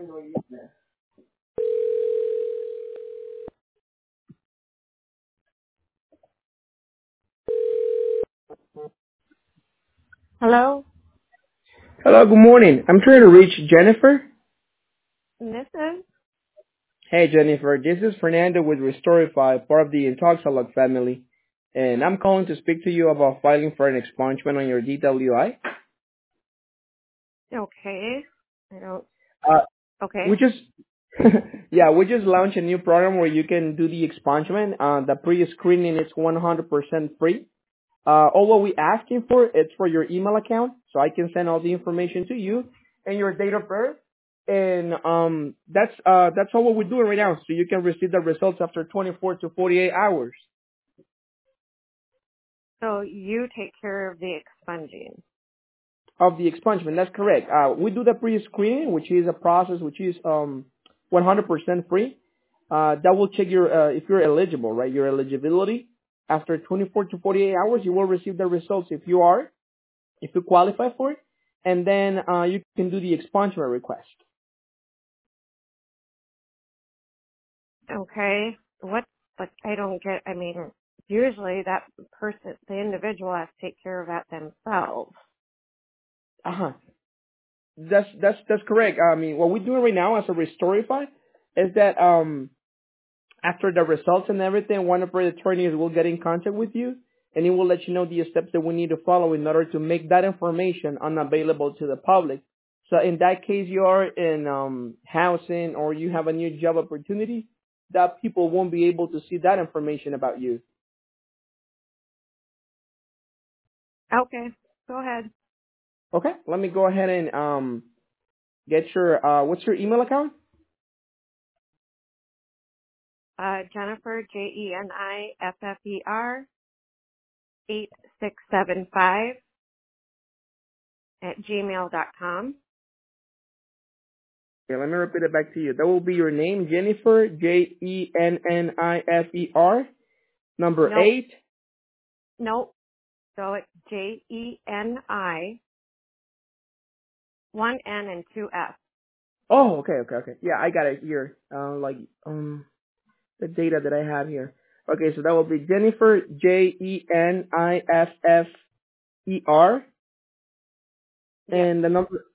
Hello, Hello, good morning. I'm trying to reach Jennifer. this is. Hey, Jennifer. This is Fernando with Restorify, part of the Intoxalog family. And I'm calling to speak to you about filing for an expungement on your DWI. Okay. I don't. Uh, we Okay. just, we just launched a new program where you can do the expungement. The pre-screening is 100% free. All what we asking for is for your email account, so I can send all the information to you and your date of birth. And that's all what we're doing right now, so you can receive the results after 24 to 48 hours So you take care of the expunging. of the expungement. That's correct. We do the pre-screening, which is a process which is 100% free. That will check your if you're eligible, right? Your eligibility. After 24 to 48 hours, you will receive the results if you are, if you qualify for it, and then you can do the expungement request. Okay. What? But I don't get. I mean, usually that person, the individual, has to take care of that themselves. Uh-huh. That's correct. I mean, what we're doing right now as a Restorify is that after the results and everything, one of our attorneys will get in contact with you, and he will let you know the steps that we need to follow in order to make that information unavailable to the public. So in that case, you are in housing or you have a new job opportunity, that people won't be able to see that information about you. Okay. Go ahead. Okay, let me go ahead and get your what's your email account? Jennifer Jeniffer 8675 @gmail.com. Okay, let me repeat it back to you. That will be your name, Jennifer, Jennifer, number Nope. 8. Nope. So it's JENI, one N and two S. Oh, okay. Yeah, I got it here. The data that I have here. Okay, so that will be Jennifer, Jeniffer, Yes. and the number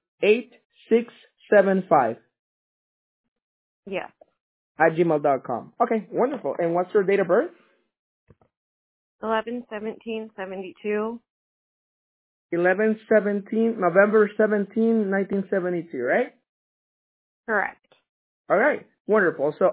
8675 Yes. at gmail.com. Okay, wonderful. And what's your date of birth? 11/17/72. 11/17, November 17, 1972, right? Correct. All right, wonderful. So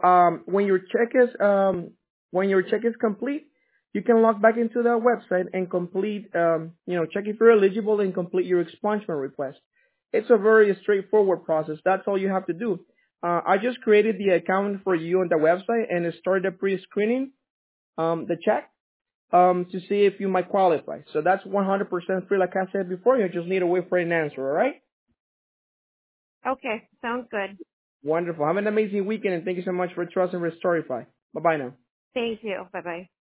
when your check is complete, you can log back into the website and complete check if you're eligible and complete your expungement request. It's a very straightforward process. That's all you have to do. I just created the account for you on the website and started the pre-screening, the check, to see if you might qualify. So that's 100% free, like I said before. You just need to wait for an answer. All right. Okay. Sounds good. Wonderful. Have an amazing weekend, and thank you so much for trusting Restorify. Bye bye now. Thank you. Bye bye.